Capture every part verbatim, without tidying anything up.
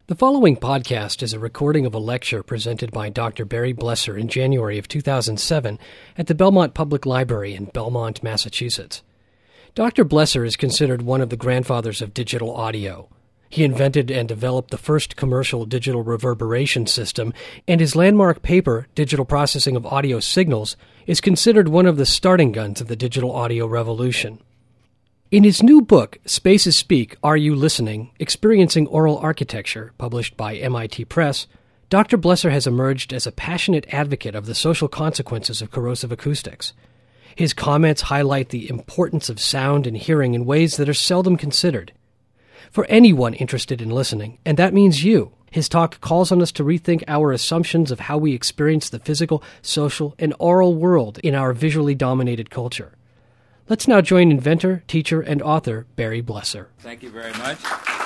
The following podcast is a recording of a lecture presented by Doctor Barry Blesser in January of two thousand seven at the Belmont Public Library in Belmont, Massachusetts. Doctor Blesser is considered one of the grandfathers of digital audio. He invented and developed the first commercial digital reverberation system, and his landmark paper, Digital Processing of Audio Signals, is considered one of the starting guns of the digital audio revolution. In his new book, Spaces Speak, Are You Listening? Experiencing Aural Architecture, published by M I T Press, Doctor Blesser has emerged as a passionate advocate of the social consequences of corrosive acoustics. His comments highlight the importance of sound and hearing in ways that are seldom considered. For anyone interested in listening, and that means you, his talk calls on us to rethink our assumptions of how we experience the physical, social, and aural world in our visually dominated culture. Let's now join inventor, teacher, and author Barry Blesser. Thank you very much.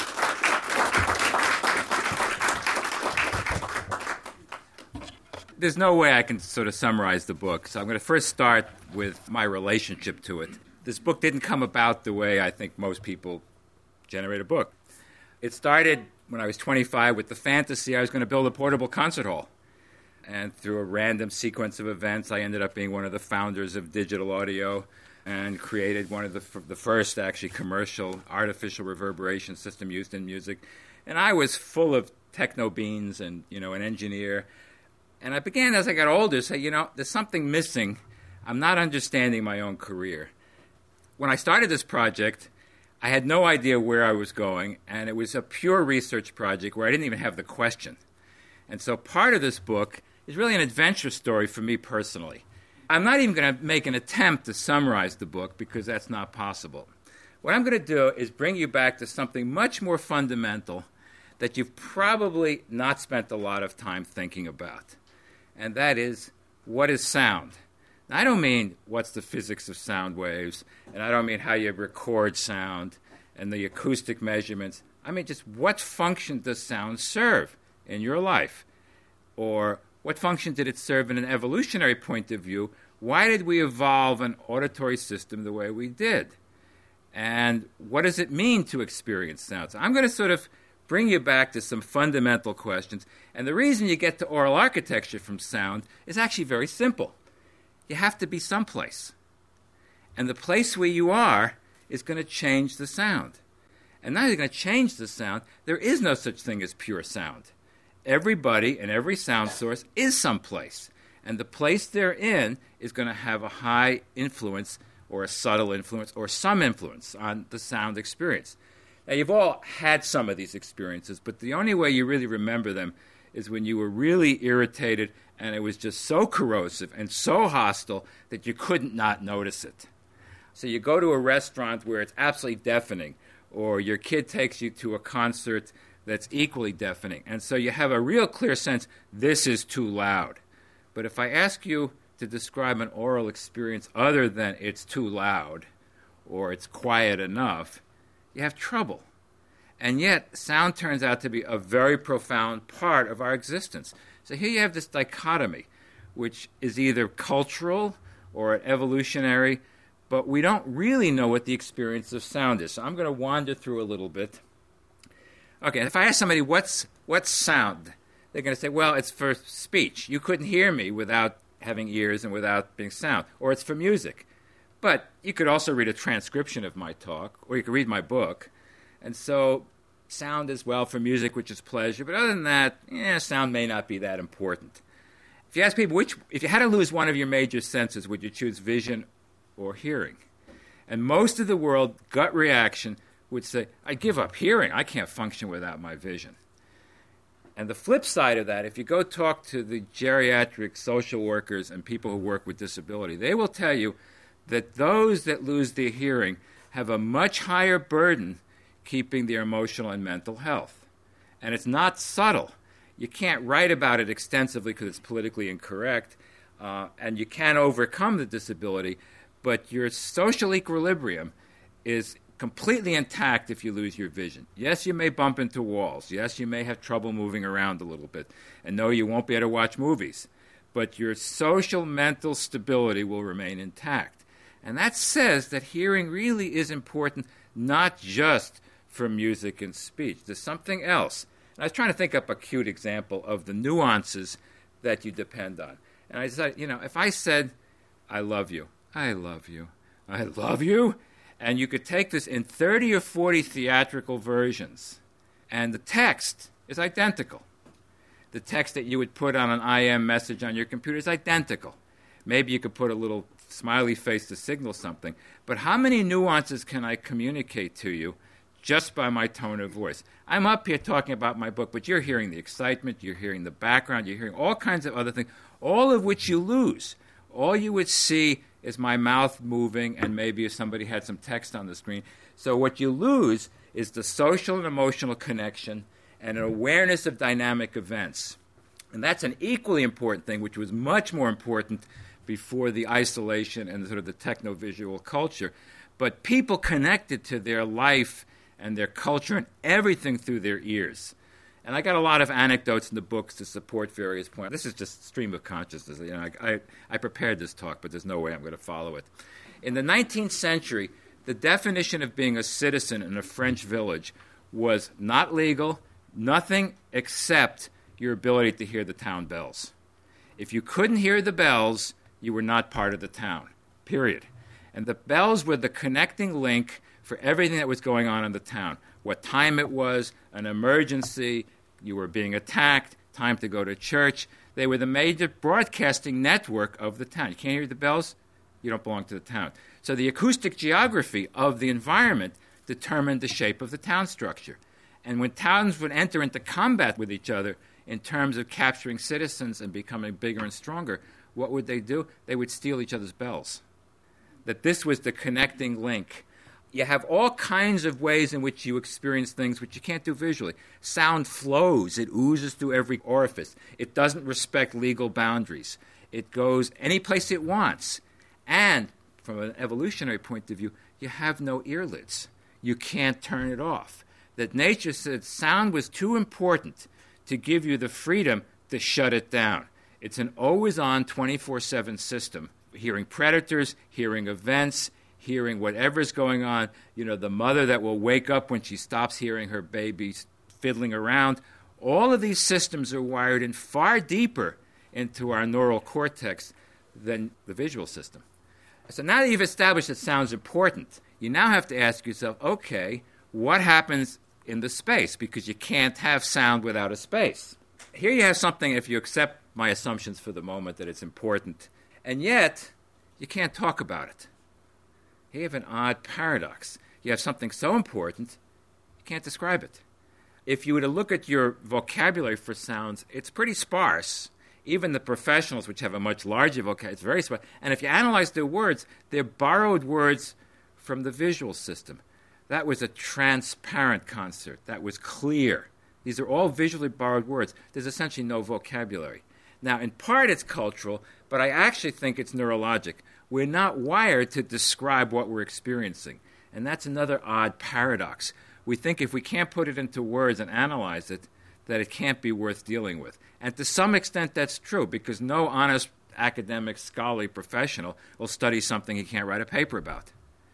There's no way I can sort of summarize the book, so I'm going to first start with my relationship to it. This book didn't come about the way I think most people generate a book. It started when I was twenty-five with the fantasy I was going to build a portable concert hall. And through a random sequence of events, I ended up being one of the founders of digital audio and created one of the, f- the first, actually, commercial artificial reverberation system used in music. And I was full of techno beans and, you know, an engineer. And I began, as I got older, to say, you know, there's something missing. I'm not understanding my own career. When I started this project, I had no idea where I was going, and it was a pure research project where I didn't even have the question. And so part of this book is really an adventure story for me personally. I'm not even going to make an attempt to summarize the book because that's not possible. What I'm going to do is bring you back to something much more fundamental that you've probably not spent a lot of time thinking about, and that is, what is sound? Now, I don't mean what's the physics of sound waves, and I don't mean how you record sound and the acoustic measurements. I mean just what function does sound serve in your life? Or what function did it serve in an evolutionary point of view? Why did we evolve an auditory system the way we did? And what does it mean to experience sound? So I'm going to sort of bring you back to some fundamental questions. And the reason you get to aural architecture from sound is actually very simple. You have to be someplace. And the place where you are is going to change the sound. And not only going to change the sound, there is no such thing as pure sound. Everybody and every sound source is someplace. And the place they're in is going to have a high influence or a subtle influence or some influence on the sound experience. Now, you've all had some of these experiences, but the only way you really remember them is when you were really irritated and it was just so corrosive and so hostile that you couldn't not notice it. So you go to a restaurant where it's absolutely deafening, or your kid takes you to a concert that's equally deafening. And so you have a real clear sense, this is too loud. But if I ask you to describe an aural experience other than it's too loud or it's quiet enough, you have trouble. And yet, sound turns out to be a very profound part of our existence. So here you have this dichotomy, which is either cultural or evolutionary, but we don't really know what the experience of sound is. So I'm going to wander through a little bit. Okay, if I ask somebody, what's what's sound? They're going to say, well, it's for speech. You couldn't hear me without having ears and without being sound. Or it's for music. But you could also read a transcription of my talk, or you could read my book. And so sound is, well, for music, which is pleasure. But other than that, yeah, sound may not be that important. If you ask people, which, if you had to lose one of your major senses, would you choose vision or hearing? And most of the world, gut reaction would say, I give up hearing. I can't function without my vision. And the flip side of that, if you go talk to the geriatric social workers and people who work with disability, they will tell you that those that lose their hearing have a much higher burden keeping their emotional and mental health. And it's not subtle. You can't write about it extensively because it's politically incorrect, uh, and you can't overcome the disability, but your social equilibrium is completely intact if you lose your vision. Yes, you may bump into walls. Yes, you may have trouble moving around a little bit. And no, you won't be able to watch movies. But your social mental stability will remain intact. And that says that hearing really is important, not just for music and speech. There's something else. And I was trying to think up a cute example of the nuances that you depend on. And I said, you know, if I said, I love you, I love you, I love you, and you could take this in thirty or forty theatrical versions, and the text is identical. The text that you would put on an I M message on your computer is identical. Maybe you could put a little smiley face to signal something. But how many nuances can I communicate to you just by my tone of voice? I'm up here talking about my book, but you're hearing the excitement, you're hearing the background, you're hearing all kinds of other things, all of which you lose. All you would see is my mouth moving and maybe if somebody had some text on the screen. So what you lose is the social and emotional connection and an awareness of dynamic events. And that's an equally important thing, which was much more important before the isolation and sort of the techno-visual culture. But people connected to their life and their culture and everything through their ears. And I got a lot of anecdotes in the books to support various points. This is just stream of consciousness. You know, I, I, I prepared this talk, but there's no way I'm going to follow it. In the nineteenth century, the definition of being a citizen in a French village was not legal, nothing except your ability to hear the town bells. If you couldn't hear the bells, you were not part of the town, period. And the bells were the connecting link for everything that was going on in the town. What time it was, an emergency, you were being attacked, time to go to church. They were the major broadcasting network of the town. You can't hear the bells? You don't belong to the town. So the acoustic geography of the environment determined the shape of the town structure. And when towns would enter into combat with each other in terms of capturing citizens and becoming bigger and stronger, what would they do? They would steal each other's bells. That this was the connecting link. You have all kinds of ways in which you experience things which you can't do visually. Sound flows. It oozes through every orifice. It doesn't respect legal boundaries. It goes any place it wants. And from an evolutionary point of view, you have no earlids. You can't turn it off. That nature said sound was too important to give you the freedom to shut it down. It's an always-on twenty-four seven system, hearing predators, hearing events, hearing whatever's going on. You know, the mother that will wake up when she stops hearing her baby fiddling around. All of these systems are wired in far deeper into our neural cortex than the visual system. So now that you've established that sound's important, you now have to ask yourself, okay, what happens in the space? Because you can't have sound without a space. Here you have something, if you accept my assumptions for the moment, that it's important, and yet you can't talk about it. You have an odd paradox. You have something so important, you can't describe it. If you were to look at your vocabulary for sounds, it's pretty sparse. Even the professionals, which have a much larger vocabulary, it's very sparse. And if you analyze their words, they're borrowed words from the visual system. That was a transparent concert. That was clear. These are all visually borrowed words. There's essentially no vocabulary. Now, in part it's cultural, but I actually think it's neurologic. We're not wired to describe what we're experiencing. And that's another odd paradox. We think if we can't put it into words and analyze it, that it can't be worth dealing with. And to some extent that's true, because no honest academic, scholarly professional will study something he can't write a paper about.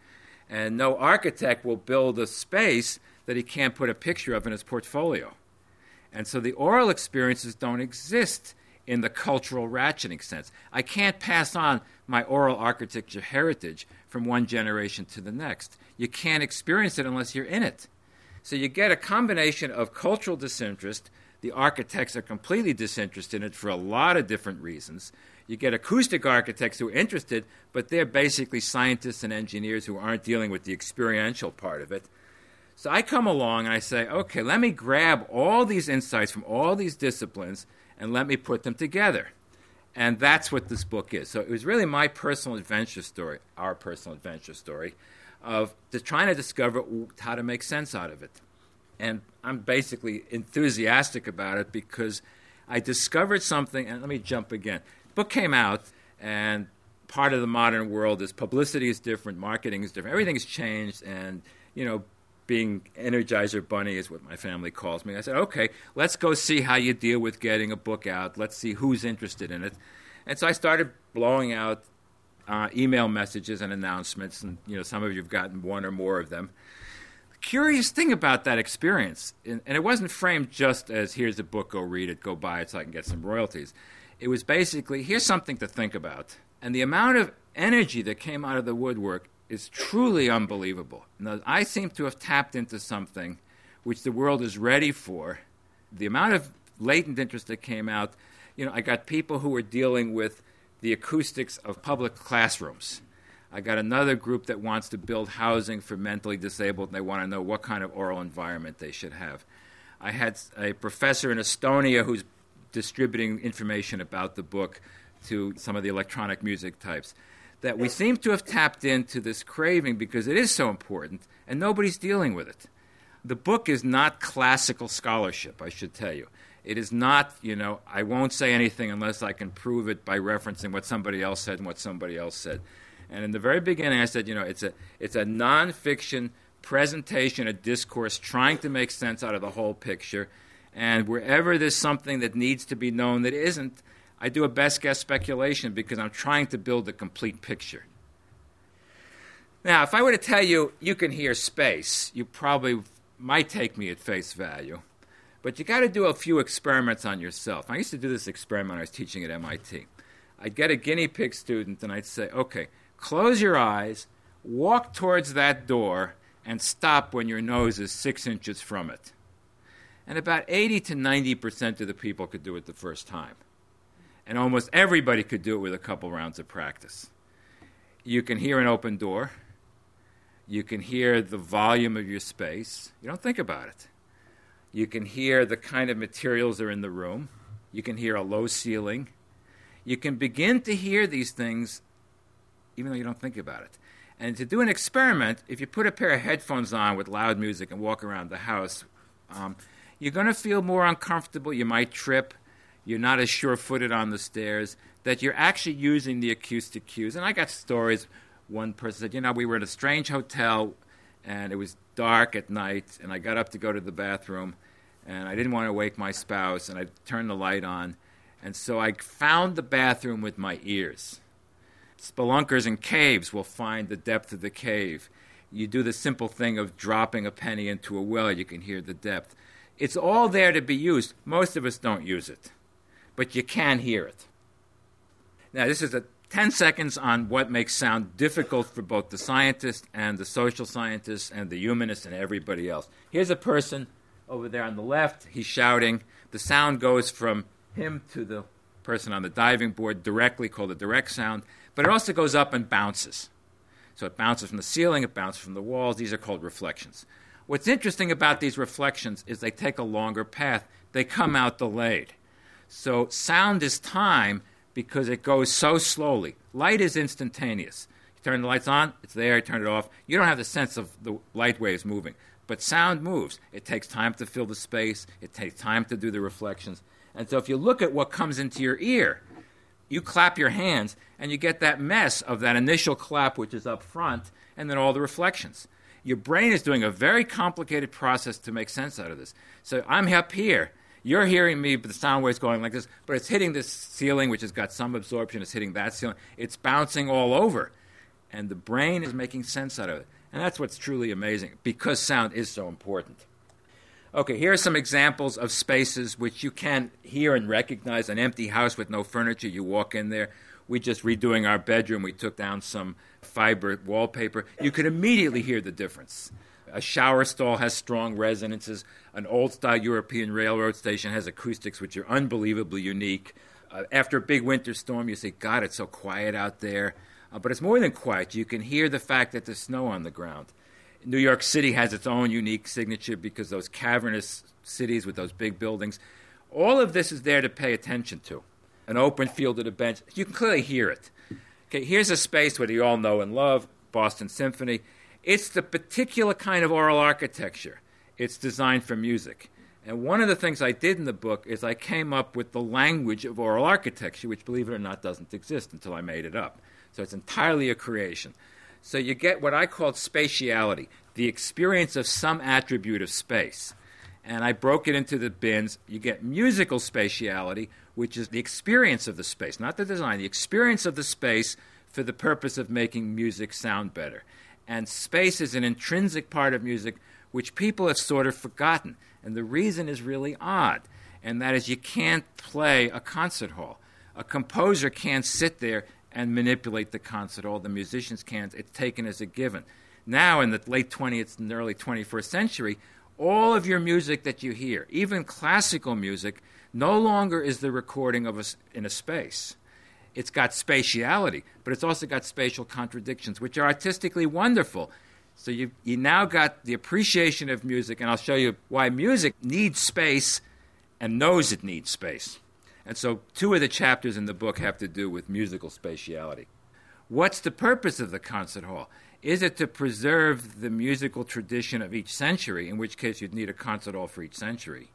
And no architect will build a space that he can't put a picture of in his portfolio. And so the oral experiences don't exist in the cultural ratcheting sense. I can't pass on my oral architecture heritage from one generation to the next. You can't experience it unless you're in it. So you get a combination of cultural disinterest. The architects are completely disinterested in it for a lot of different reasons. You get acoustic architects who are interested, but they're basically scientists and engineers who aren't dealing with the experiential part of it. So I come along and I say, okay, let me grab all these insights from all these disciplines and let me put them together. And that's what this book is. So it was really my personal adventure story, our personal adventure story, of just trying to discover how to make sense out of it. And I'm basically enthusiastic about it because I discovered something, and let me jump again. The book came out, and part of the modern world is publicity is different, marketing is different, everything has changed, and, you know, being Energizer Bunny is what my family calls me. I said, okay, let's go see how you deal with getting a book out. Let's see who's interested in it. And so I started blowing out uh, email messages and announcements, and, you know, some of you have gotten one or more of them. curious thing about that experience, and it wasn't framed just as, here's a book, go read it, go buy it so I can get some royalties. It was basically, here's something to think about. And the amount of energy that came out of the woodwork is truly unbelievable. Now, I seem to have tapped into something which the world is ready for. The amount of latent interest that came out, you know, I got people who were dealing with the acoustics of public classrooms. I got another group that wants to build housing for mentally disabled, and they want to know what kind of oral environment they should have. I had a professor in Estonia who's distributing information about the book to some of the electronic music types. That we seem to have tapped into this craving because it is so important, and nobody's dealing with it. The book is not classical scholarship, I should tell you. It is not, you know, I won't say anything unless I can prove it by referencing what somebody else said and what somebody else said. And in the very beginning, I said, you know, it's a it's a nonfiction presentation, a discourse trying to make sense out of the whole picture. And wherever there's something that needs to be known that isn't, I do a best guess speculation because I'm trying to build a complete picture. Now, if I were to tell you you can hear space, you probably might take me at face value. But you got to do a few experiments on yourself. I used to do this experiment when I was teaching at M I T. I'd get a guinea pig student and I'd say, okay, close your eyes, walk towards that door, and stop when your nose is six inches from it. And about eighty to ninety percent of the people could do it the first time. And almost everybody could do it with a couple rounds of practice. You can hear an open door. You can hear the volume of your space. You don't think about it. You can hear the kind of materials are in the room. You can hear a low ceiling. You can begin to hear these things even though you don't think about it. And to do an experiment, if you put a pair of headphones on with loud music and walk around the house, um, you're going to feel more uncomfortable. You might trip. You're not as sure-footed on the stairs, that you're actually using the acoustic cues. And I got stories. One person said, you know, we were at a strange hotel, and it was dark at night, and I got up to go to the bathroom, and I didn't want to wake my spouse, and I turned the light on. And so I found the bathroom with my ears. Spelunkers in caves will find the depth of the cave. You do the simple thing of dropping a penny into a well, you can hear the depth. It's all there to be used. Most of us don't use it, but you can hear it. Now, this is a ten seconds on what makes sound difficult for both the scientist and the social scientists and the humanist and everybody else. Here's a person over there on the left. He's shouting. The sound goes from him to the person on the diving board directly, called a direct sound, but it also goes up and bounces. So it bounces from the ceiling, it bounces from the walls. These are called reflections. What's interesting about these reflections is they take a longer path. They come out delayed. So sound is time because it goes so slowly. Light is instantaneous. You turn the lights on, it's there, you turn it off. You don't have the sense of the light waves moving. But sound moves. It takes time to fill the space. It takes time to do the reflections. And so if you look at what comes into your ear, you clap your hands, and you get that mess of that initial clap, which is up front, and then all the reflections. Your brain is doing a very complicated process to make sense out of this. So I'm up here. You're hearing me, but the sound wave's going like this, but it's hitting this ceiling, which has got some absorption. It's hitting that ceiling. It's bouncing all over. And the brain is making sense out of it. And that's what's truly amazing, because sound is so important. Okay, here are some examples of spaces which you can hear and recognize. An empty house with no furniture, you walk in there. We just redoing our bedroom. We took down some fiber wallpaper. You could immediately hear the difference. A shower stall has strong resonances. An old-style European railroad station has acoustics which are unbelievably unique. Uh, after a big winter storm, you say, God, it's so quiet out there. Uh, but it's more than quiet. You can hear the fact that there's snow on the ground. New York City has its own unique signature because those cavernous cities with those big buildings. All of this is there to pay attention to. An open field at a bench. You can clearly hear it. Okay, here's a space where you all know and love, Boston Symphony. It's the particular kind of oral architecture. It's designed for music. And one of the things I did in the book is I came up with the language of oral architecture, which, believe it or not, doesn't exist until I made it up. So it's entirely a creation. So you get what I called spatiality, the experience of some attribute of space. And I broke it into the bins. You get musical spatiality, which is the experience of the space, not the design, the experience of the space for the purpose of making music sound better. And space is an intrinsic part of music which people have sort of forgotten. And the reason is really odd, and that is you can't play a concert hall. A composer can't sit there and manipulate the concert hall. The musicians can't. It's taken as a given. Now, in the late twentieth and early twenty-first century, all of your music that you hear, even classical music, no longer is the recording of a, in a space. It's got spatiality, but it's also got spatial contradictions, which are artistically wonderful. So you you now got the appreciation of music, and I'll show you why music needs space and knows it needs space. And so two of the chapters in the book have to do with musical spatiality. What's the purpose of the concert hall? Is it to preserve the musical tradition of each century, in which case you'd need a concert hall for each century?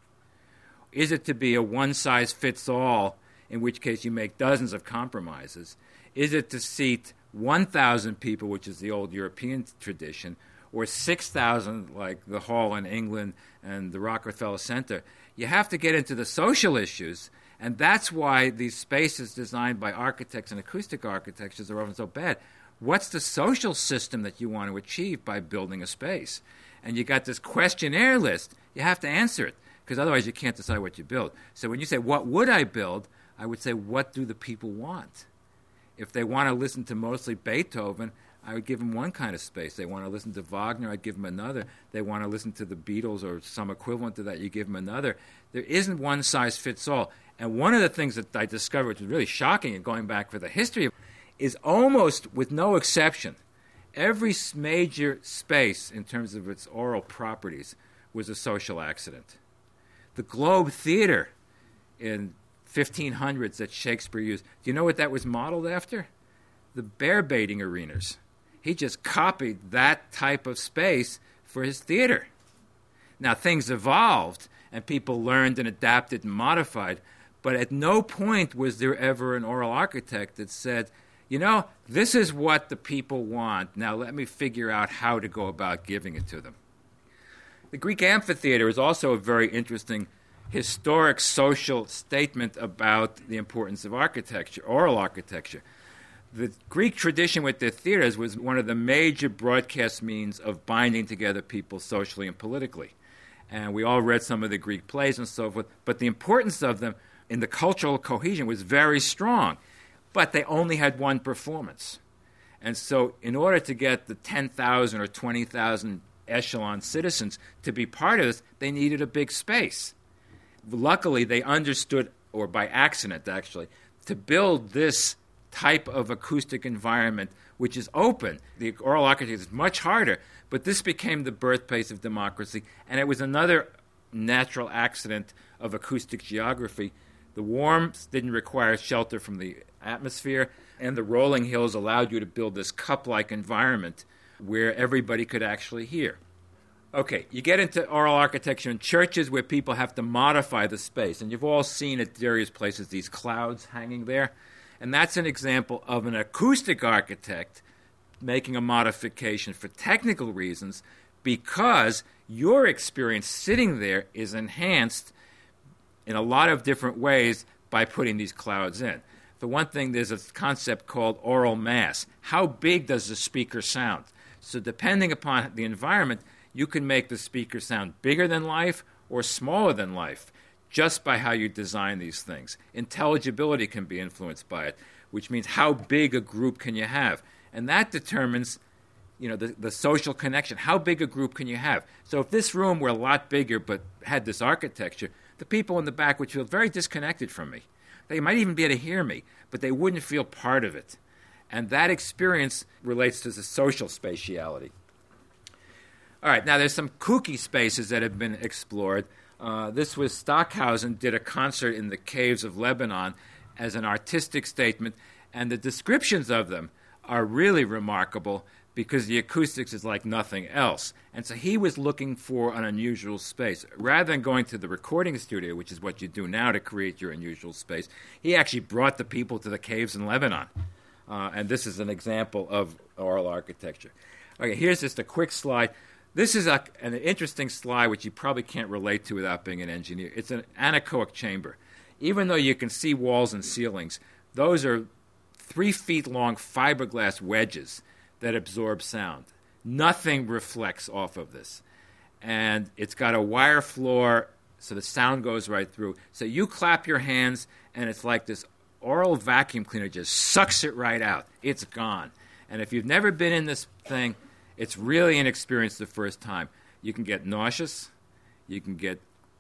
Is it to be a one-size-fits-all, in which case you make dozens of compromises? Is it to seat one thousand people, which is the old European tradition, or six thousand like the hall in England and the Rockefeller Center? You have to get into the social issues, and that's why these spaces designed by architects and acoustic architectures are often so bad. What's the social system that you want to achieve by building a space? And you got this questionnaire list. You have to answer it, because otherwise you can't decide what you build. So when you say, what would I build? I would say, what do the people want? If they want to listen to mostly Beethoven, I would give them one kind of space. They want to listen to Wagner, I'd give them another. They want to listen to the Beatles or some equivalent to that, you give them another. There isn't one size fits all. And one of the things that I discovered, which was really shocking and going back for the history of is almost, with no exception, every major space in terms of its oral properties was a social accident. The Globe Theater in fifteen hundreds that Shakespeare used, do you know what that was modeled after? The bear baiting arenas. He just copied that type of space for his theater. Now, things evolved, and people learned and adapted and modified, but at no point was there ever an oral architect that said, you know, this is what the people want. Now let me figure out how to go about giving it to them. The Greek amphitheater is also a very interesting historic social statement about the importance of architecture, oral architecture. The Greek tradition with their theaters was one of the major broadcast means of binding together people socially and politically. And we all read some of the Greek plays and so forth, but the importance of them in the cultural cohesion was very strong. But they only had one performance. And so in order to get the ten thousand or twenty thousand echelon citizens to be part of this, they needed a big space. Luckily, they understood, or by accident actually, to build this type of acoustic environment, which is open. The oral architecture is much harder, but this became the birthplace of democracy, and it was another natural accident of acoustic geography. The warmth didn't require shelter from the atmosphere, and the rolling hills allowed you to build this cup-like environment where everybody could actually hear. Okay, you get into oral architecture in churches where people have to modify the space, and you've all seen at various places these clouds hanging there, and that's an example of an acoustic architect making a modification for technical reasons because your experience sitting there is enhanced in a lot of different ways by putting these clouds in. For one thing, there's a concept called aural mass. How big does the speaker sound? So depending upon the environment, you can make the speaker sound bigger than life or smaller than life just by how you design these things. Intelligibility can be influenced by it, which means how big a group can you have. And that determines, you know, the, the social connection. How big a group can you have? So if this room were a lot bigger but had this architecture, the people in the back would feel very disconnected from me. They might even be able to hear me, but they wouldn't feel part of it. And that experience relates to the social spatiality. All right, now there's some kooky spaces that have been explored. Uh, this was Stockhausen did a concert in the caves of Lebanon as an artistic statement, and the descriptions of them are really remarkable because the acoustics is like nothing else. And so he was looking for an unusual space. Rather than going to the recording studio, which is what you do now to create your unusual space, he actually brought the people to the caves in Lebanon. Uh, and this is an example of oral architecture. Okay, here's just a quick slide. This is a, an interesting slide which you probably can't relate to without being an engineer. It's an anechoic chamber. Even though you can see walls and ceilings, those are three feet long fiberglass wedges that absorb sound. Nothing reflects off of this. and it's got a wire floor so the sound goes right through. So you clap your hands, and it's like this oral vacuum cleaner just sucks it right out. It's gone. And if you've never been in this thing, it's really an experience the first time. You can get nauseous. You can get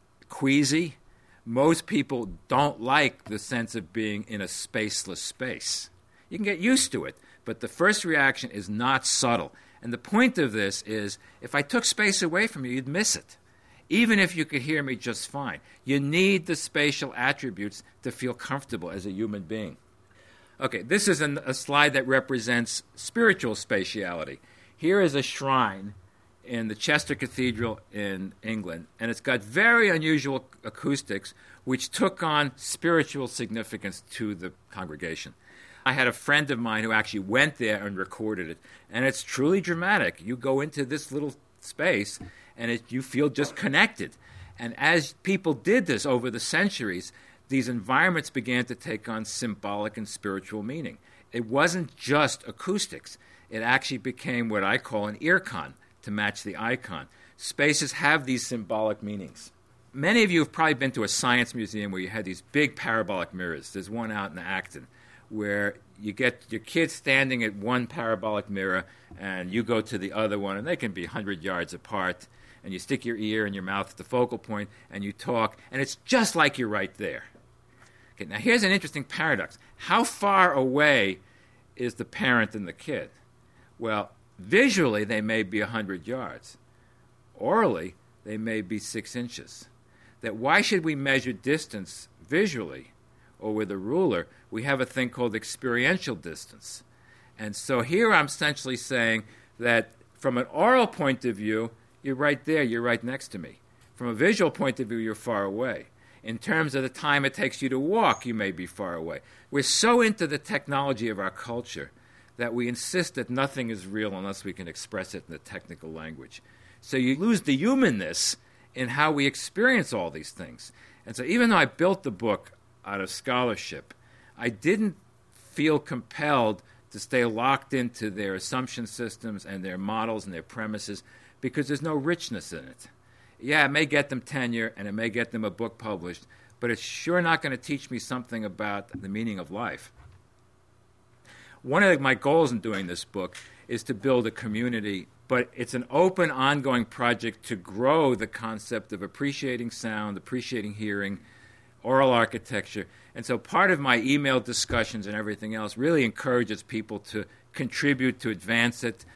queasy. Most people don't like the sense of being in a spaceless space. You can get used to it, but the first reaction is not subtle. And the point of this is, if I took space away from you, you'd miss it, even if you could hear me just fine. You need the spatial attributes to feel comfortable as a human being. Okay, this is an, a slide that represents spiritual spatiality. Here is a shrine in the Chester Cathedral in England, and it's got very unusual acoustics, which took on spiritual significance to the congregation. I had a friend of mine who actually went there and recorded it, and it's truly dramatic. You go into this little space, and it, you feel just connected. And as people did this over the centuries, these environments began to take on symbolic and spiritual meaning. It wasn't just acoustics. It actually became what I call an earcon, to match the icon. Spaces have these symbolic meanings. Many of you have probably been to a science museum where you had these big parabolic mirrors. There's one out in Acton where you get your kids standing at one parabolic mirror and you go to the other one, and they can be one hundred yards apart, and you stick your ear and your mouth at the focal point and you talk, and it's just like you're right there. Okay, now here's an interesting paradox. How far away is the parent and the kid? Well, visually, they may be one hundred yards. Orally, they may be six inches. That why should we measure distance visually or with a ruler? We have a thing called experiential distance. And so here I'm essentially saying that from an oral point of view, you're right there, you're right next to me. From a visual point of view, you're far away. In terms of the time it takes you to walk, you may be far away. We're so into the technology of our culture that we insist that nothing is real unless we can express it in the technical language. So you lose the humanness in how we experience all these things. And so even though I built the book out of scholarship, I didn't feel compelled to stay locked into their assumption systems and their models and their premises because there's no richness in it. Yeah, it may get them tenure and it may get them a book published, but it's sure not going to teach me something about the meaning of life. One of my goals in doing this book is to build a community, but it's an open, ongoing project to grow the concept of appreciating sound, appreciating hearing, oral architecture. And so part of my email discussions and everything else really encourages people to contribute, to advance it.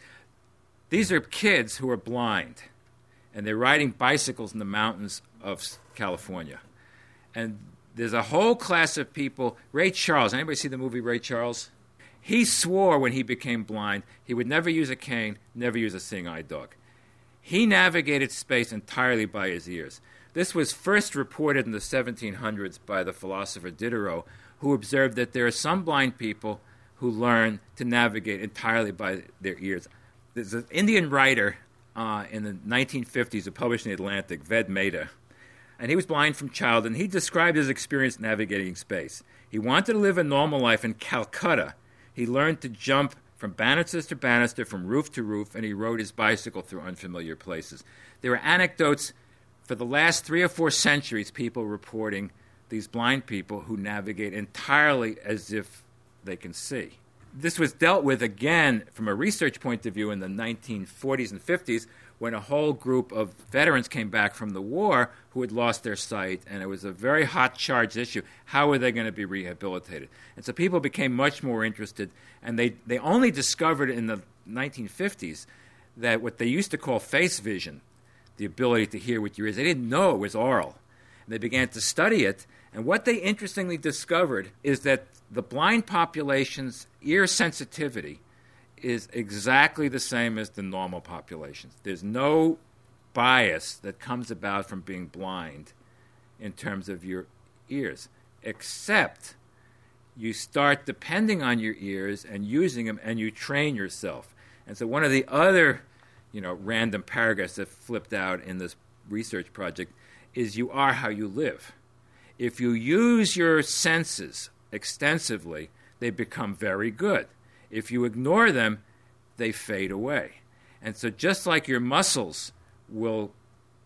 These are kids who are blind, and they're riding bicycles in the mountains of California. And there's a whole class of people. Ray Charles, anybody see the movie Ray Charles? He swore when he became blind he would never use a cane, never use a seeing eye dog. He navigated space entirely by his ears. This was first reported in the seventeen hundreds by the philosopher Diderot, who observed that there are some blind people who learn to navigate entirely by their ears. There's an Indian writer uh, in the nineteen fifties who published in the Atlantic, Ved Mehta, and he was blind from childhood, and he described his experience navigating space. He wanted to live a normal life in Calcutta. He learned to jump from banister to banister, from roof to roof, and he rode his bicycle through unfamiliar places. There were anecdotes for the last three or four centuries, people reporting these blind people who navigate entirely as if they can see. This was dealt with again from a research point of view in the nineteen forties and fifties when a whole group of veterans came back from the war who had lost their sight, and it was a very hot charged issue. How are they going to be rehabilitated? And so people became much more interested, and they, they only discovered in the nineteen fifties that what they used to call face vision, the ability to hear with your ears, they didn't know it was oral. And they began to study it, and what they interestingly discovered is that the blind population's ear sensitivity is exactly the same as the normal populations. There's no bias that comes about from being blind in terms of your ears, except you start depending on your ears and using them, and you train yourself. And so one of the other, you know, random paragraphs that flipped out in this research project is you are how you live. If you use your senses extensively, they become very good. If you ignore them, they fade away. And so just like your muscles will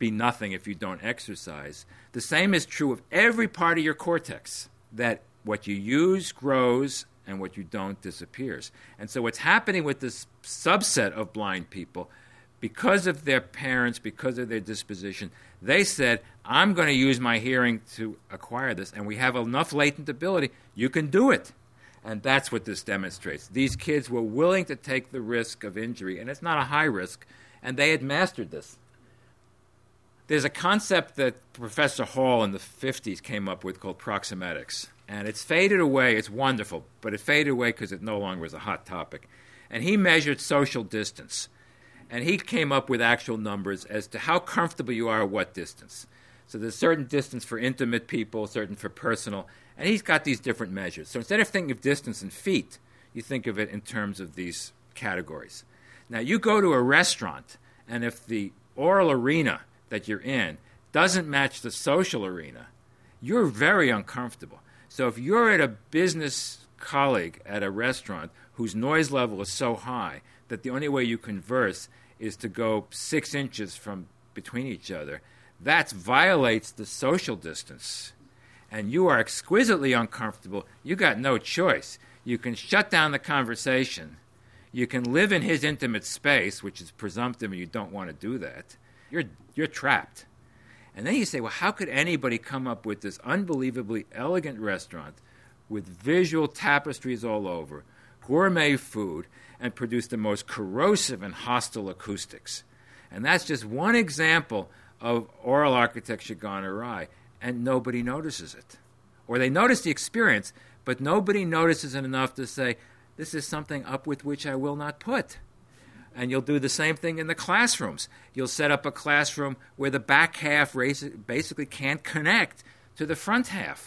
be nothing if you don't exercise. The same is true of every part of your cortex, that what you use grows and what you don't disappears. And so what's happening with this subset of blind people, because of their parents, because of their disposition, they said, I'm going to use my hearing to acquire this, and we have enough latent ability, you can do it. And that's what this demonstrates. These kids were willing to take the risk of injury, and it's not a high risk, and they had mastered this. There's a concept that Professor Hall in the fifties came up with called proximetics, and it's faded away. It's wonderful, but it faded away because it no longer was a hot topic. And he measured social distance, and he came up with actual numbers as to how comfortable you are at what distance. So there's a certain distance for intimate people, certain for personal, and he's got these different measures. So instead of thinking of distance in feet, you think of it in terms of these categories. Now, you go to a restaurant, and if the oral arena that you're in doesn't match the social arena, you're very uncomfortable. So if you're at a business colleague at a restaurant whose noise level is so high that the only way you converse is to go six inches from between each other, that violates the social distance. And you are exquisitely uncomfortable. You got no choice. You can shut down the conversation. You can live in his intimate space, which is presumptive, and you don't want to do that. You're you're trapped. And then you say, well, how could anybody come up with this unbelievably elegant restaurant with visual tapestries all over, gourmet food, and produce the most corrosive and hostile acoustics? And that's just one example of oral architecture gone awry, and nobody notices it. Or they notice the experience, but nobody notices it enough to say, this is something up with which I will not put. And you'll do the same thing in the classrooms. You'll set up a classroom where the back half basically can't connect to the front half.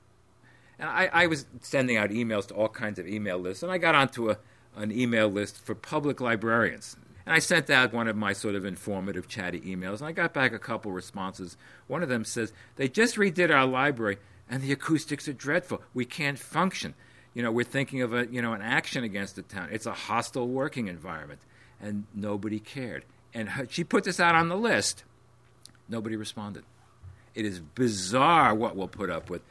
And I, I was sending out emails to all kinds of email lists, and I got onto a, an email list for public librarians. And I sent out one of my sort of informative, chatty emails, and I got back a couple responses. One of them says, they just redid our library, and the acoustics are dreadful. We can't function. You know, we're thinking of a, you know, an action against the town. It's a hostile working environment. And nobody cared. And her, she put this out on the list. Nobody responded. It is bizarre what we'll put up with.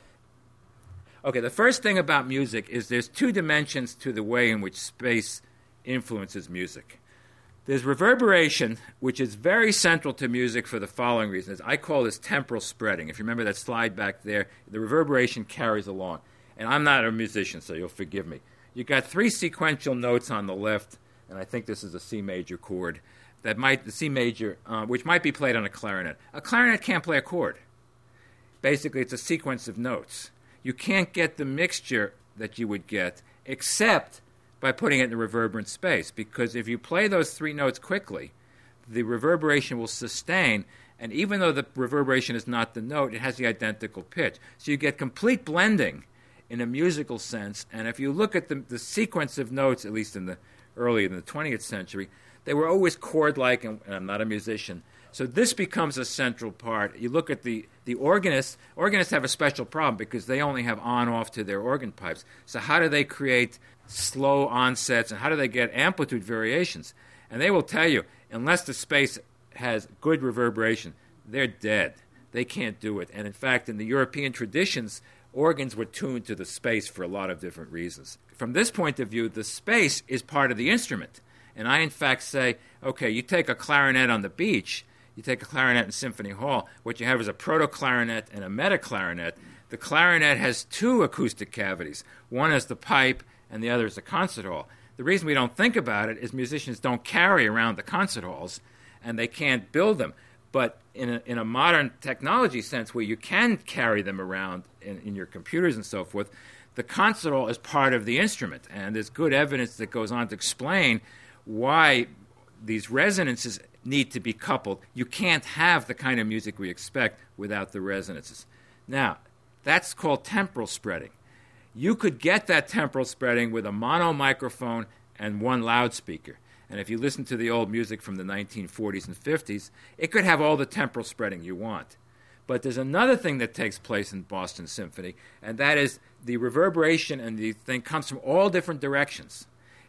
Okay, the first thing about music is there's two dimensions to the way in which space influences music. There's reverberation, which is very central to music for the following reasons. I call this temporal spreading. If you remember that slide back there, the reverberation carries along. And I'm not a musician, so you'll forgive me. You've got three sequential notes on the left, and I think this is a C major chord, that might the C major, uh, which might be played on a clarinet. A clarinet can't play a chord. Basically, it's a sequence of notes. You can't get the mixture that you would get except by putting it in the reverberant space, because if you play those three notes quickly, the reverberation will sustain, and even though the reverberation is not the note, it has the identical pitch. So you get complete blending in a musical sense, and if you look at the, the sequence of notes, at least in the early in the twentieth century, they were always chord-like, and, and I'm not a musician. So this becomes a central part. You look at the, the organists. Organists have a special problem because they only have on-off to their organ pipes. So how do they create slow onsets, and how do they get amplitude variations? And they will tell you, unless the space has good reverberation, they're dead. They can't do it. And in fact, in the European traditions, organs were tuned to the space for a lot of different reasons. From this point of view, the space is part of the instrument. And I, in fact, say, okay, you take a clarinet on the beach, you take a clarinet in Symphony Hall, what you have is a proto-clarinet and a meta-clarinet. The clarinet has two acoustic cavities. One is the pipe, and the other is the concert hall. The reason we don't think about it is musicians don't carry around the concert halls, and they can't build them. But in a, in a modern technology sense where you can carry them around in, in your computers and so forth, the concert hall is part of the instrument. And there's good evidence that goes on to explain why these resonances need to be coupled. You can't have the kind of music we expect without the resonances. Now, that's called temporal spreading. You could get that temporal spreading with a mono microphone and one loudspeaker. And if you listen to the old music from the nineteen forties and fifties, it could have all the temporal spreading you want. But there's another thing that takes place in Boston Symphony, and that is the reverberation and the thing comes from all different directions.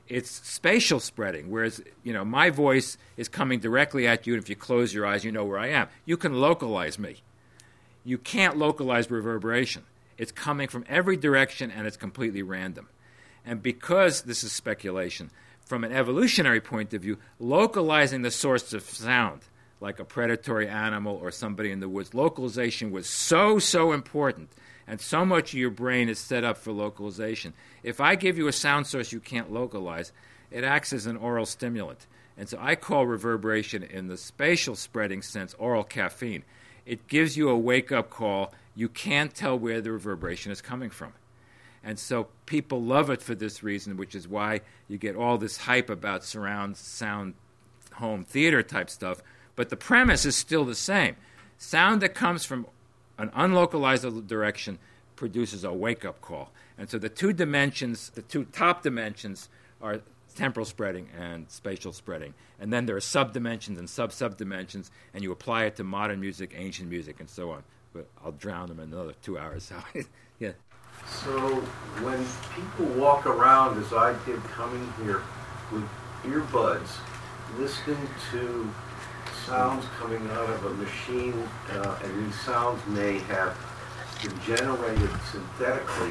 it's spatial spreading, whereas, you know, my voice is coming directly at you, and if you close your eyes, you know where I am. You can localize me. You can't localize reverberation. It's coming from every direction, and it's completely random. And because this is speculation, from an evolutionary point of view, localizing the source of sound, like a predatory animal or somebody in the woods, localization was so, so important, and so much of your brain is set up for localization. If I give you a sound source you can't localize, it acts as an oral stimulant. And so I call reverberation, in the spatial spreading sense, oral caffeine. It gives you a wake-up call. You can't tell where the reverberation is coming from. And so people love it for this reason, which is why you get all this hype about surround sound home theater type stuff. But the premise is still the same. Sound that comes from an unlocalized direction produces a wake-up call. And so the two dimensions, the two top dimensions are temporal spreading and spatial spreading. And then there are subdimensions and sub-subdimensions, and you apply it to modern music, ancient music, and so on. But I'll drown them in another two hours. So, yeah. So when people walk around, as I did coming here, with earbuds, listening to sounds coming out of a machine, uh, and these sounds may have been generated synthetically,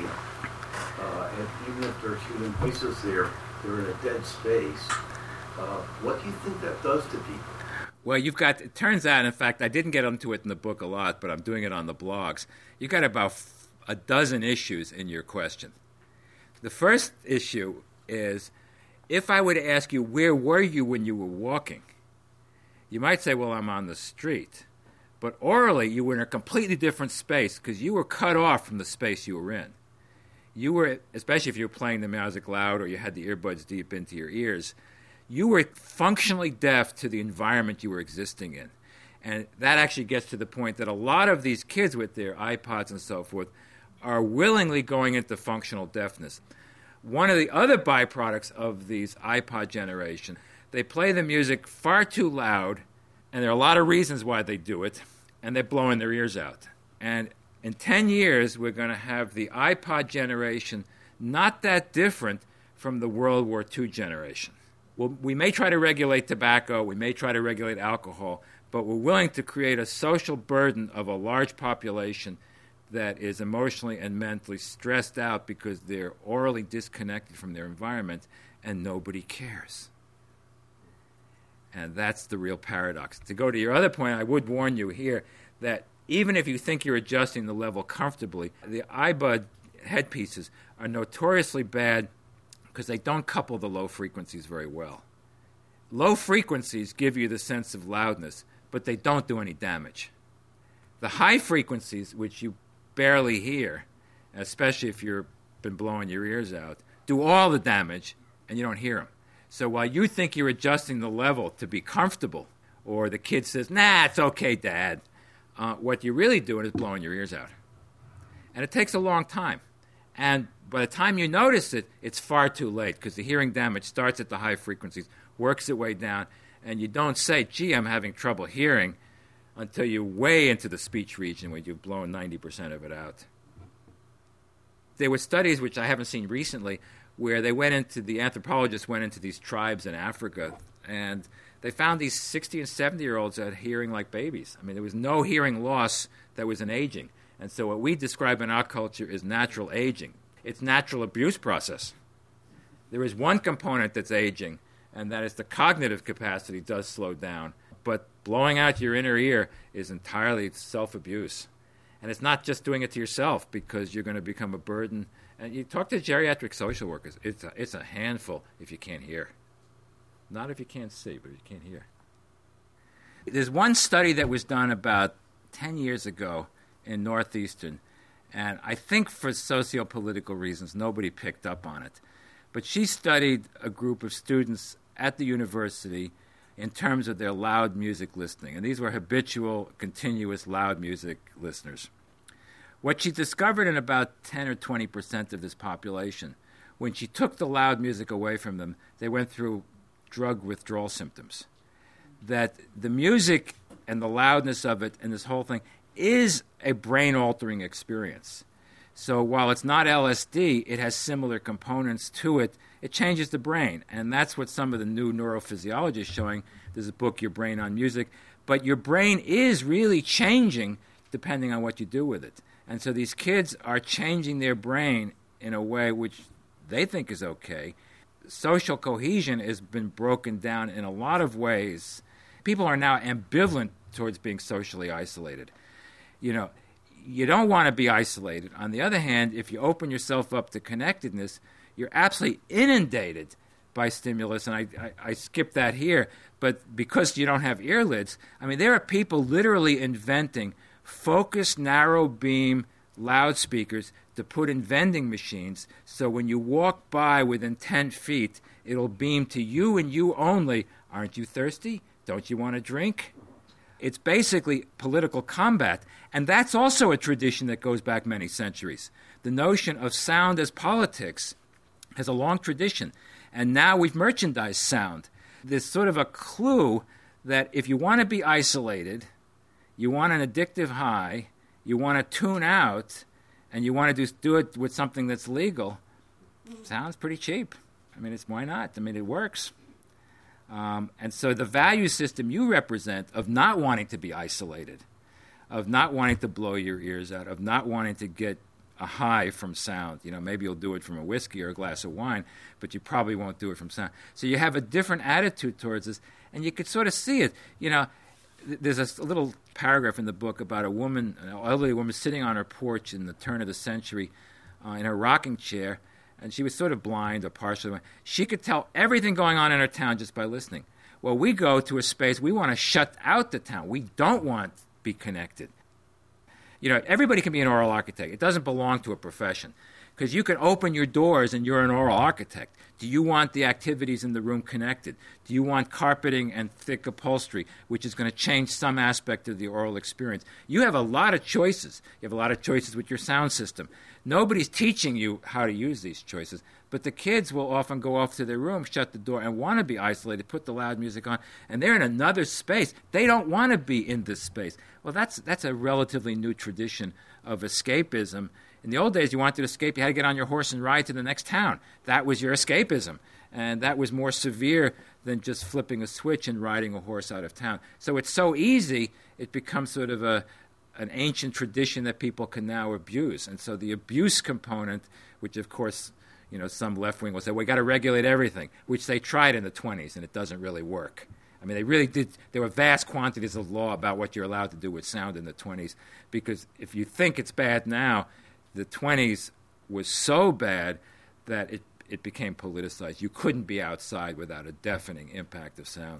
uh, and even if there are human voices there, they're in a dead space. Uh, what do you think that does to people? Well, you've got, it turns out, in fact, I didn't get into it in the book a lot, but I'm doing it on the blogs. You've got about f- a dozen issues in your question. The first issue is, if I were to ask you, where were you when you were walking? You might say, well, I'm on the street. But orally, you were in a completely different space because you were cut off from the space you were in. You were, especially if you were playing the music loud or you had the earbuds deep into your ears, you were functionally deaf to the environment you were existing in. And that actually gets to the point that a lot of these kids with their iPods and so forth are willingly going into functional deafness. One of the other byproducts of these iPod generation, they play the music far too loud, and there are a lot of reasons why they do it, and they're blowing their ears out. And in ten years, we're going to have the iPod generation not that different from the World War Two generation. Well, we may try to regulate tobacco, we may try to regulate alcohol, but we're willing to create a social burden of a large population that is emotionally and mentally stressed out because they're orally disconnected from their environment, and nobody cares. And that's the real paradox. To go to your other point, I would warn you here that even if you think you're adjusting the level comfortably, the iBud headpieces are notoriously bad because they don't couple the low frequencies very well. Low frequencies give you the sense of loudness, but they don't do any damage. The high frequencies, which you barely hear, especially if you've been blowing your ears out, do all the damage, and you don't hear them. So while you think you're adjusting the level to be comfortable, or the kid says, nah, it's okay, Dad, uh, what you're really doing is blowing your ears out. And it takes a long time. And by the time you notice it, it's far too late because the hearing damage starts at the high frequencies, works its way down, and you don't say, gee, I'm having trouble hearing, until you're way into the speech region where you've blown ninety percent of it out. There were studies, which I haven't seen recently, where they went into, the anthropologists went into these tribes in Africa, and they found these sixty and seventy-year-olds had hearing like babies. I mean, there was no hearing loss that was an aging. And so what we describe in our culture is natural aging. It's natural abuse process. There is one component that's aging, and that is the cognitive capacity does slow down. But blowing out your inner ear is entirely self-abuse. And it's not just doing it to yourself because you're going to become a burden. And you talk to geriatric social workers, it's a, it's a handful if you can't hear. Not if you can't see, but if you can't hear. There's one study that was done about ten years ago in Northeastern, and I think for socio-political reasons, nobody picked up on it. But she studied a group of students at the university in terms of their loud music listening. And these were habitual, continuous loud music listeners. What she discovered in about ten or twenty percent of this population, when she took the loud music away from them, they went through drug withdrawal symptoms. That the music and the loudness of it and this whole thing is a brain-altering experience. So while it's not L S D, it has similar components to it. It changes the brain, and that's what some of the new neurophysiology is showing. There's a book, Your Brain on Music, but your brain is really changing depending on what you do with it. And so these kids are changing their brain in a way which they think is okay. Social cohesion has been broken down in a lot of ways. People are now ambivalent towards being socially isolated. You know, you don't want to be isolated. On the other hand, if you open yourself up to connectedness, you're absolutely inundated by stimulus, and I, I, I skipped that here, but because you don't have earlids, I mean, there are people literally inventing focused, narrow beam loudspeakers to put in vending machines, so when you walk by within ten feet, it'll beam to you and you only. Aren't you thirsty? Don't you want a drink? It's basically political combat, and that's also a tradition that goes back many centuries. The notion of sound as politics has a long tradition, and now we've merchandised sound. There's sort of a clue that if you want to be isolated, you want an addictive high, you want to tune out, and you want to do, do it with something that's legal, sounds pretty cheap. I mean, it's why not? I mean, it works. Um, and so the value system you represent of not wanting to be isolated, of not wanting to blow your ears out, of not wanting to get a high from sound. You know, maybe you'll do it from a whiskey or a glass of wine, but you probably won't do it from sound. So you have a different attitude towards this, and you could sort of see it. You know, th- there's a, a little paragraph in the book about a woman, an elderly woman, sitting on her porch in the turn of the century uh, in her rocking chair, and she was sort of blind or partially blind. She could tell everything going on in her town just by listening. Well, we go to a space, we want to shut out the town. We don't want to be connected. You know, everybody can be an oral architect. It doesn't belong to a profession. Because you can open your doors and you're an oral architect. Do you want the activities in the room connected? Do you want carpeting and thick upholstery, which is going to change some aspect of the oral experience? You have a lot of choices. You have a lot of choices with your sound system. Nobody's teaching you how to use these choices. But the kids will often go off to their room, shut the door, and want to be isolated, put the loud music on, and they're in another space. They don't want to be in this space. Well, that's that's a relatively new tradition of escapism. In the old days, you wanted to escape, you had to get on your horse and ride to the next town. That was your escapism. And that was more severe than just flipping a switch and riding a horse out of town. So it's so easy, it becomes sort of a an ancient tradition that people can now abuse. And so the abuse component, which of course, you know, some left wing will say, well, we got to regulate everything, which they tried in the twenties, and it doesn't really work. I mean, they really did. There were vast quantities of law about what you're allowed to do with sound in the twenties, because if you think it's bad now, the twenties was so bad that it, it became politicized. You couldn't be outside without a deafening impact of sound.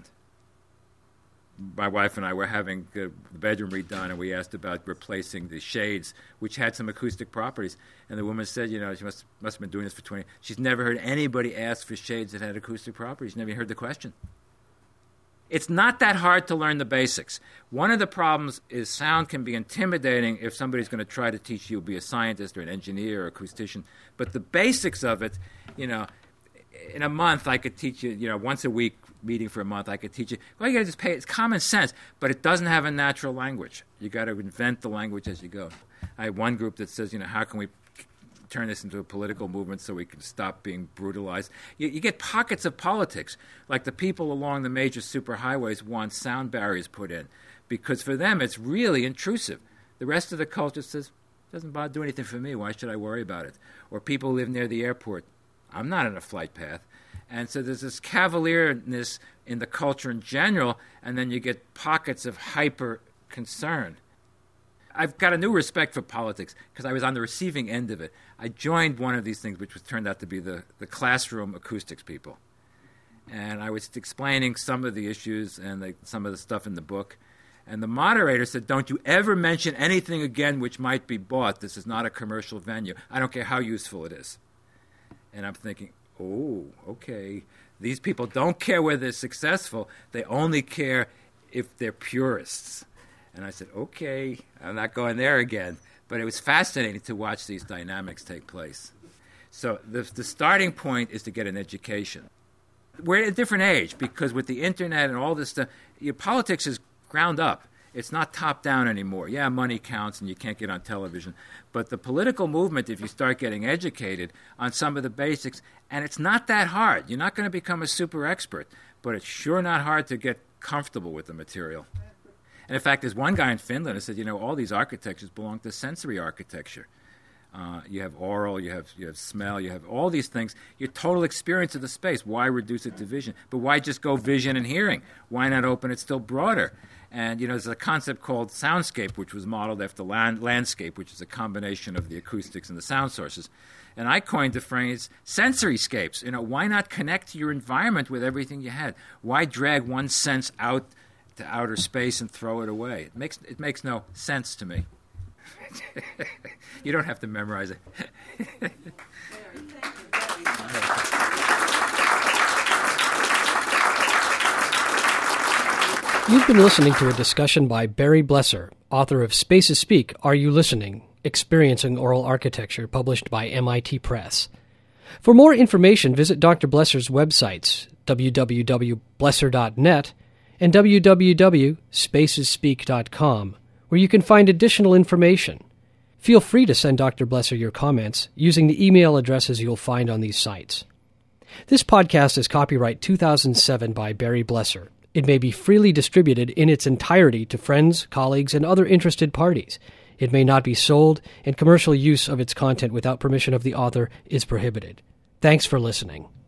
My wife and I were having the bedroom redone, and we asked about replacing the shades, which had some acoustic properties. And the woman said, you know, she must must have been doing this for twenty. She's never heard anybody ask for shades that had acoustic properties. Never even heard the question. It's not that hard to learn the basics. One of the problems is sound can be intimidating if somebody's going to try to teach you to be a scientist or an engineer or acoustician. But the basics of it, you know, in a month I could teach you, you know, once a week meeting for a month, I could teach you. Well, you got to just pay. It's common sense, but it doesn't have a natural language. You got to invent the language as you go. I have one group that says, you know, how can we turn this into a political movement so we can stop being brutalized? You, you get pockets of politics, like the people along the major superhighways want sound barriers put in, because for them it's really intrusive. The rest of the culture says, it doesn't bother do anything for me. Why should I worry about it? Or people who live near the airport. I'm not in a flight path. And so there's this cavalierness in the culture in general, and then you get pockets of hyper concern. I've got a new respect for politics because I was on the receiving end of it. I joined one of these things, which was turned out to be the, the classroom acoustics people. And I was explaining some of the issues and the, some of the stuff in the book. And the moderator said, don't you ever mention anything again which might be bought. This is not a commercial venue. I don't care how useful it is. And I'm thinking, oh, okay. These people don't care whether they're successful. They only care if they're purists. And I said, okay, I'm not going there again. But it was fascinating to watch these dynamics take place. So the, the starting point is to get an education. We're at a different age because with the internet and all this stuff, your politics is ground up. It's not top-down anymore. Yeah, money counts and you can't get on television. But the political movement, if you start getting educated on some of the basics, and it's not that hard. You're not going to become a super expert, but it's sure not hard to get comfortable with the material. And in fact, there's one guy in Finland who said, you know, all these architectures belong to sensory architecture. Uh, you have oral, you have you have smell, you have all these things. Your total experience of the space. Why reduce it to vision? But why just go vision and hearing? Why not open it still broader? And, you know, there's a concept called soundscape, which was modeled after land, landscape, which is a combination of the acoustics and the sound sources. And I coined the phrase sensory-scapes. You know, why not connect to your environment with everything you had? Why drag one sense out to outer space and throw it away? It makes it makes no sense to me. You don't have to memorize it. You've been listening to a discussion by Barry Blesser, author of Spaces Speak, Are You Listening? Experiencing Oral Architecture, published by M I T Press. For more information, visit Doctor Blesser's websites, w w w dot blesser dot net and w w w dot spaces speak dot com, where you can find additional information. Feel free to send Doctor Blesser your comments using the email addresses you'll find on these sites. This podcast is copyright two thousand seven by Barry Blesser. It may be freely distributed in its entirety to friends, colleagues, and other interested parties. It may not be sold, and commercial use of its content without permission of the author is prohibited. Thanks for listening.